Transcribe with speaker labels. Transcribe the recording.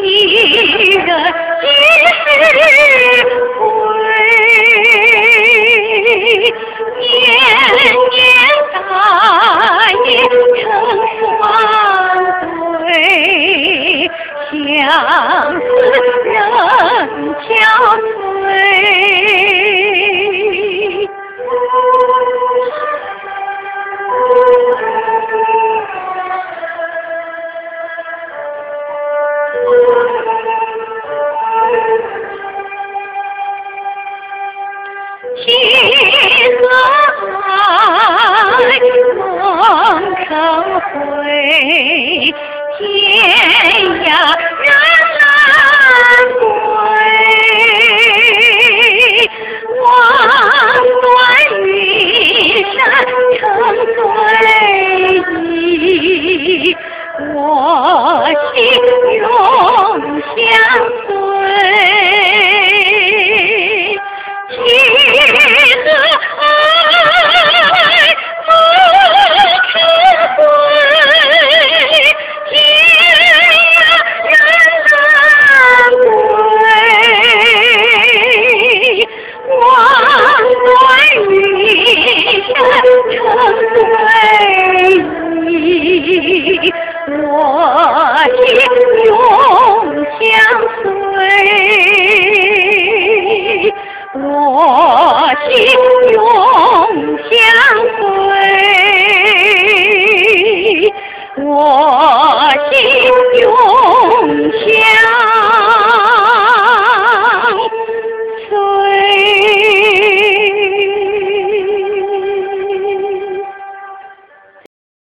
Speaker 1: 人几时归？年年大雁成双对，相思人憔悴。情和爱梦成灰，天涯人难归。望断云山成对弈，我心永相随。情和爱梦成灰，天涯人难归。望断云山成对弈，我心永相随。我心永相随，我心永相